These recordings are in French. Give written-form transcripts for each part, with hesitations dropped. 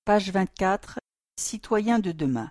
Page 24. Citoyens de demain.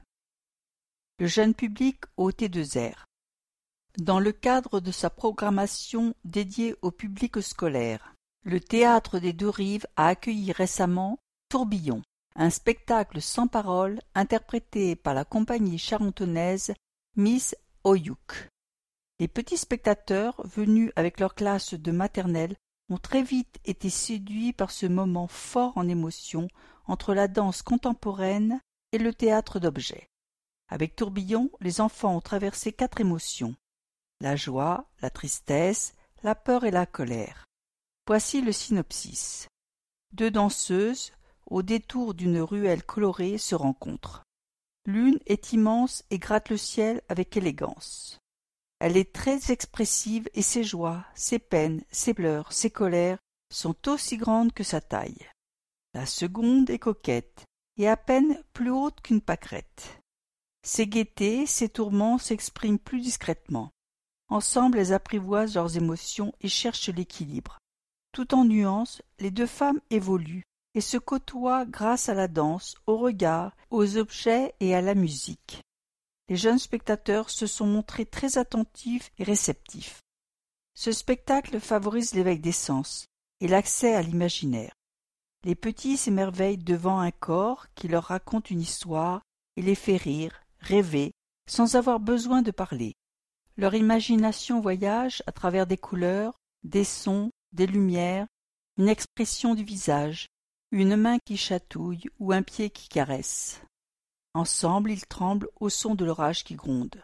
Le jeune public au T2R. Dans le cadre de sa programmation dédiée au public scolaire, le Théâtre des Deux Rives a accueilli récemment Tourbillon, un spectacle sans parole interprété par la compagnie charentonnaise Miss Oyuk. Les petits spectateurs, venus avec leur classe de maternelle, ont très vite été séduits par ce moment fort en émotion entre la danse contemporaine et le théâtre d'objets. Avec Tourbillon, les enfants ont traversé 4 émotions: la joie, la tristesse, la peur et la colère. Voici le synopsis. 2 danseuses, au détour d'une ruelle colorée, se rencontrent. L'une est immense et gratte le ciel avec élégance. Elle est très expressive et ses joies, ses peines, ses pleurs, ses colères sont aussi grandes que sa taille. La seconde est coquette et à peine plus haute qu'une pâquerette. Ses gaietés, ses tourments s'expriment plus discrètement. Ensemble, elles apprivoisent leurs émotions et cherchent l'équilibre. Tout en nuances, les 2 femmes évoluent et se côtoient grâce à la danse, au regard, aux objets et à la musique. Les jeunes spectateurs se sont montrés très attentifs et réceptifs. Ce spectacle favorise l'éveil des sens et l'accès à l'imaginaire. Les petits s'émerveillent devant un corps qui leur raconte une histoire et les fait rire, rêver, sans avoir besoin de parler. Leur imagination voyage à travers des couleurs, des sons, des lumières, une expression du visage, une main qui chatouille ou un pied qui caresse. Ensemble, ils tremblent au son de l'orage qui gronde.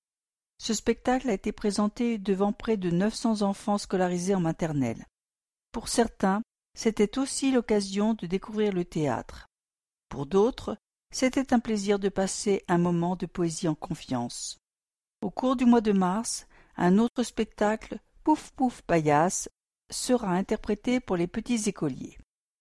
Ce spectacle a été présenté devant près de 900 enfants scolarisés en maternelle. Pour certains, c'était aussi l'occasion de découvrir le théâtre. Pour d'autres, c'était un plaisir de passer un moment de poésie en confiance. Au cours du mois de mars, un autre spectacle, Pouf Pouf Paillasse, sera interprété pour les petits écoliers.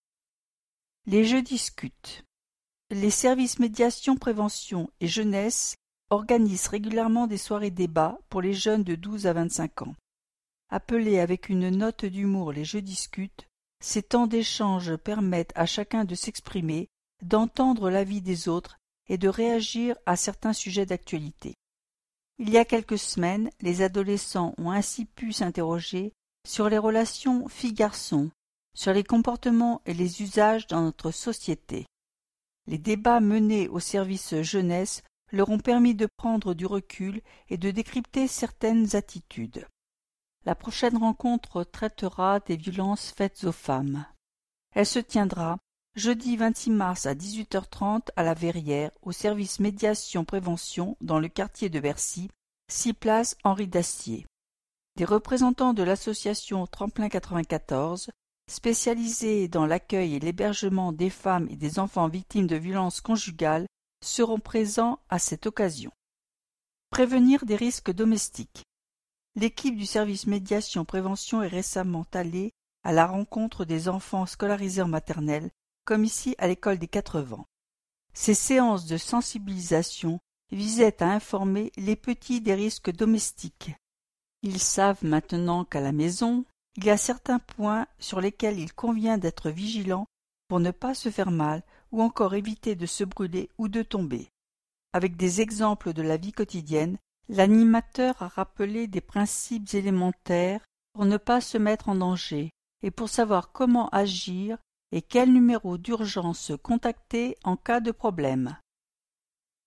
Les jeux discutent. Les services médiation, prévention et jeunesse organisent régulièrement des soirées débats pour les jeunes de 12 à 25 ans. Appelés avec une note d'humour les jeux discutent, ces temps d'échange permettent à chacun de s'exprimer, d'entendre l'avis des autres et de réagir à certains sujets d'actualité. Il y a quelques semaines, les adolescents ont ainsi pu s'interroger sur les relations filles-garçons, sur les comportements et les usages dans notre société. Les débats menés au service jeunesse leur ont permis de prendre du recul et de décrypter certaines attitudes. La prochaine rencontre traitera des violences faites aux femmes. Elle se tiendra jeudi 26 mars à 18h30 à la Verrière, au service médiation-prévention dans le quartier de Bercy, 6 place Henri Dacier. Des représentants de l'association Tremplin 94, spécialisée dans l'accueil et l'hébergement des femmes et des enfants victimes de violences conjugales, seront présents à cette occasion. Prévenir des risques domestiques. L'équipe du service médiation-prévention est récemment allée à la rencontre des enfants scolarisés en maternelle, comme ici à l'école des 4 vents. Ces séances de sensibilisation visaient à informer les petits des risques domestiques. Ils savent maintenant qu'à la maison, il y a certains points sur lesquels il convient d'être vigilant pour ne pas se faire mal ou encore éviter de se brûler ou de tomber. Avec des exemples de la vie quotidienne, l'animateur a rappelé des principes élémentaires pour ne pas se mettre en danger et pour savoir comment agir et quel numéro d'urgence contacter en cas de problème.